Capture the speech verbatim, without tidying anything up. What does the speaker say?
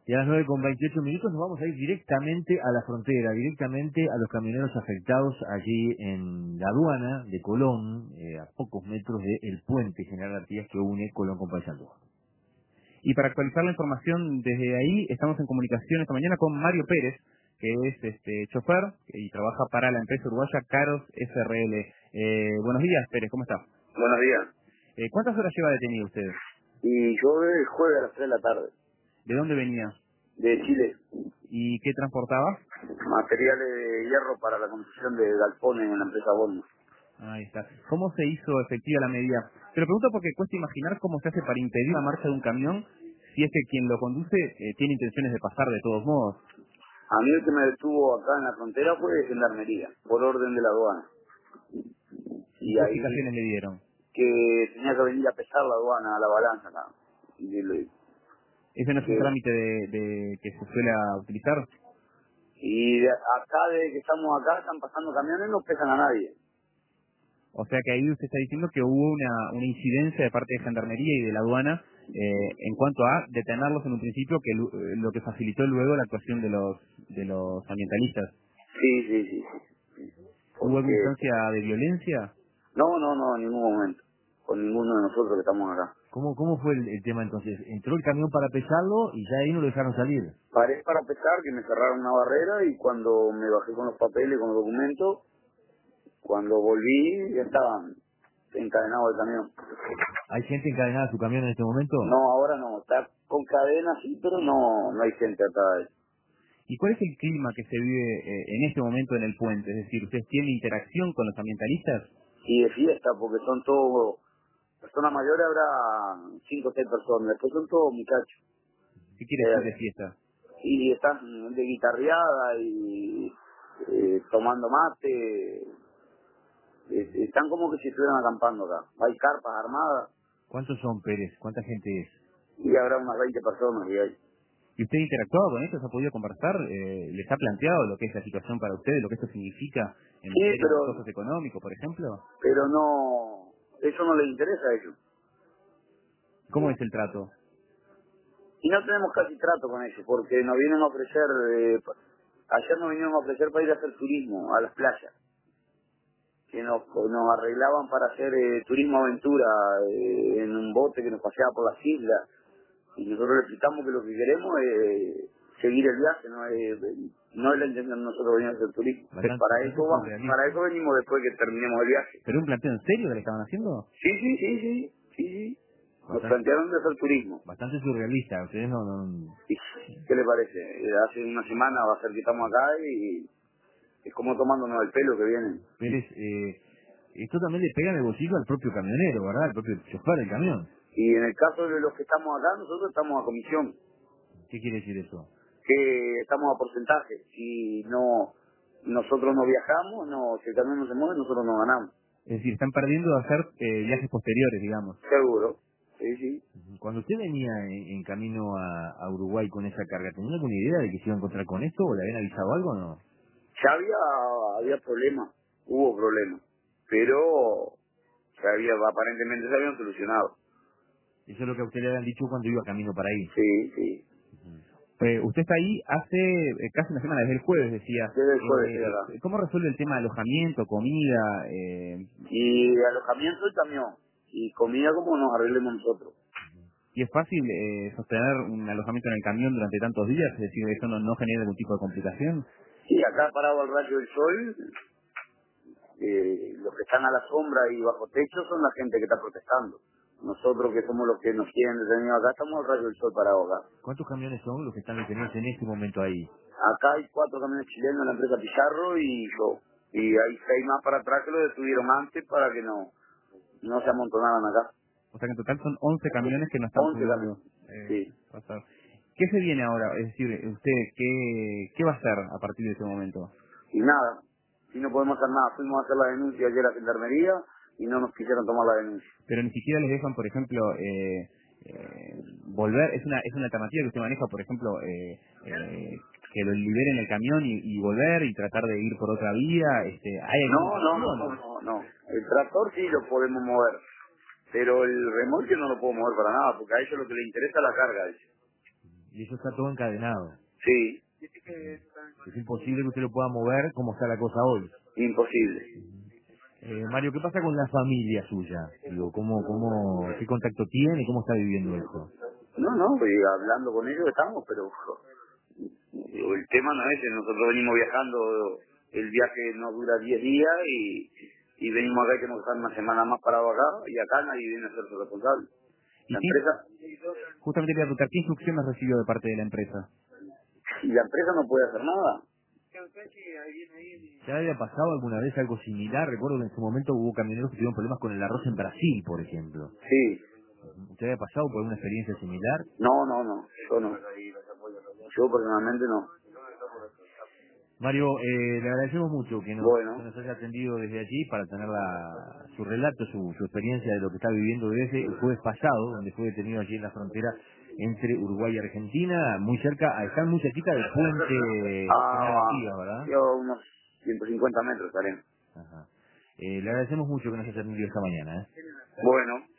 Y a las nueve con veintiocho minutos nos vamos a ir directamente a la frontera, directamente a los camioneros afectados allí en la aduana de Colón, eh, a pocos metros del puente General Artigas que une Colón con Paysandú. Y para actualizar la información desde ahí, estamos en comunicación esta mañana con Mario Pérez, que es este chofer y trabaja para la empresa uruguaya Caros S R L. Eh, buenos días, Pérez, ¿cómo está? Buenos días. Eh, ¿Cuántas horas lleva detenido usted? Y yo el jueves a las tres de la tarde, ¿De dónde venía? de Chile, ¿Y qué transportaba? materiales de hierro para la construcción de galpones en la empresa Bono. Ahí está. ¿Cómo se hizo efectiva la medida? Te lo pregunto porque cuesta imaginar cómo se hace para impedir la marcha de un camión si es que quien lo conduce eh, tiene intenciones de pasar de todos modos. A mí el que me detuvo acá en la frontera fue de gendarmería, por orden de la aduana. ¿Y Y qué ahí explicaciones le dieron? que tenía que venir a pesar la aduana a la balanza acá. Y, le- ¿Ese no es un que, trámite de, de que se suele utilizar? y de acá, desde que estamos acá, están pasando camiones, no pesan a nadie. O sea que ahí usted está diciendo que hubo una, una incidencia de parte de Gendarmería y de la aduana eh, en cuanto a detenerlos en un principio, que lu- eh, lo que facilitó luego la actuación de los de los ambientalistas. Sí, sí, sí, sí. ¿Hubo alguna Porque, instancia de violencia? no, no, no, en ningún momento. Con ninguno de nosotros que estamos acá. ¿Cómo, cómo fue el, el tema entonces? Entró el camión para pesarlo y ya ahí no lo dejaron salir. Paré para pesar, que me cerraron una barrera y cuando me bajé con los papeles, con los documentos, cuando volví ya estaban encadenados el camión. ¿Hay gente encadenada a su camión en este momento? No, ahora no, está con cadena sí, pero no no hay gente atrás de él. ¿Y cuál es el clima que se vive eh, en este momento en el puente? Es decir, ¿ustedes tienen interacción con los ambientalistas? Y de fiesta, porque son todos, personas mayores habrá cinco o seis personas, después son todos muchachos. ¿Qué quiere decir de Eh, fiesta? y están de guitarreada y eh, tomando mate, eh, están como que si estuvieran acampando acá. Hay carpas armadas ¿Cuántos son, Pérez? ¿Cuánta gente es? y habrá unas veinte personas y hay. ¿Y usted ha interactuado con ellos? ¿Ha podido conversar? Eh, ¿Les ha planteado lo que es la situación para ustedes, lo que esto significa en Sí, materia de pero costos económicos, por ejemplo? pero no, eso no les interesa a ellos. ¿Cómo es el trato? Y no tenemos casi trato con ellos, porque nos vienen a ofrecer, eh, pa- ayer nos vinieron a ofrecer para ir a hacer turismo a las playas, que nos, nos arreglaban para hacer eh, turismo aventura eh, en un bote que nos paseaba por las islas, y nosotros le explicamos que lo que queremos es seguir el viaje, no es, no es la intención de nosotros venir a hacer turismo. Bastante, Para bastante eso vamos, para surrealista. eso venimos después que terminemos el viaje. ¿Pero un planteo en serio que le estaban haciendo? Sí, sí, sí, sí, sí, sí. Nos Bastante, plantearon de hacer turismo. bastante surrealista. Ustedes no, no- ¿Y qué le parece? Eh, Hace una semana va a ser que estamos acá y es como tomándonos el pelo que vienen. Pérez, eh, esto también le pega en el bolsillo al propio camionero, ¿verdad? Al propio chofer del camión. Y en el caso de los que estamos acá, nosotros estamos a comisión, ¿Qué quiere decir eso? que estamos a porcentaje. Si no nosotros no viajamos, no, si el camión no se mueve, nosotros no ganamos. Es decir, están perdiendo de hacer eh, viajes posteriores, digamos. Seguro. Sí, sí. Cuando usted venía en, en camino a, a Uruguay con esa carga, ¿tenía alguna idea de que se iba a encontrar con esto o le habían avisado algo o no? Ya había, había problemas, hubo problemas, pero se había, aparentemente se habían solucionado. Eso es lo que a usted le habían dicho cuando iba camino para ahí. Sí, sí. Eh, usted está ahí hace eh, casi una semana, desde el jueves, decía. Desde el jueves estoy acá. Eh, ¿Cómo resuelve el tema de alojamiento, comida? Eh, Y alojamiento y camión. Y comida como nos arreglemos nosotros. ¿Y es fácil eh, sostener un alojamiento en el camión durante tantos días? Es decir, ¿eso no, no genera algún tipo de complicación? Sí, acá parado al rayo del sol, eh, los que están a la sombra y bajo techo son la gente que está protestando. Nosotros que somos los que nos quieren detenido acá, estamos al rayo del sol parado acá. ¿Cuántos camiones son los que están detenidos en este momento ahí? Acá hay cuatro camiones chilenos en la empresa Pizarro y yo. Y hay seis más para atrás que lo detuvieron antes para que no, no se amontonaran acá. O sea que en total son once camiones que no están Once pudiendo camiones. eh, Sí. pasar. ¿Qué se viene ahora? Es decir, usted, ¿qué, qué va a hacer a partir de ese momento? Y nada, si no podemos hacer nada, fuimos a hacer la denuncia ayer a Gendarmería y no nos quisieron tomar la denuncia. Pero ni siquiera les dejan, por ejemplo, eh, eh, volver. Es una es una alternativa que usted maneja, por ejemplo, eh, eh, que lo liberen el camión y, y volver y tratar de ir por otra vía. Este, ¿Hay alguna No, no, alternativa no, o no, no? no, no. El tractor sí lo podemos mover, pero el remolque no lo puedo mover para nada, porque a ellos lo que les interesa es la carga. Dice. Y eso está todo encadenado. Sí, Es imposible que usted lo pueda mover como está la cosa hoy. imposible. Eh, Mario, ¿qué pasa con la familia suya? Digo, ¿cómo, cómo, qué contacto tiene y cómo está viviendo esto? No, no, pues, hablando con ellos estamos, pero el tema no es ese. Nosotros venimos viajando, el viaje nos dura diez días y, y venimos acá y tenemos que estar una semana más parados acá y acá nadie viene a ser su responsable. Y La sí, empresa, justamente quería preguntar, ¿qué instrucciones recibió de parte de la empresa? y la empresa no puede hacer nada. ¿Ya había pasado alguna vez algo similar? Recuerdo que en su momento hubo camioneros que tuvieron problemas con el arroz en Brasil, por ejemplo. Sí, ¿Usted había pasado por una experiencia similar? no, no, no, yo no. Yo personalmente no. Mario, eh, le agradecemos mucho que nos, que Bueno, nos haya atendido desde allí para tener la, su relato, su, su experiencia de lo que está viviendo desde el jueves pasado, donde fue detenido allí en la frontera entre Uruguay y Argentina, muy cerca, a estar muy cerquita del puente General ah, Artigas, ¿verdad? yo unos ciento cincuenta metros estaré. Ajá. Eh, le agradecemos mucho que nos haya atendido esta mañana. ¿eh? Bueno.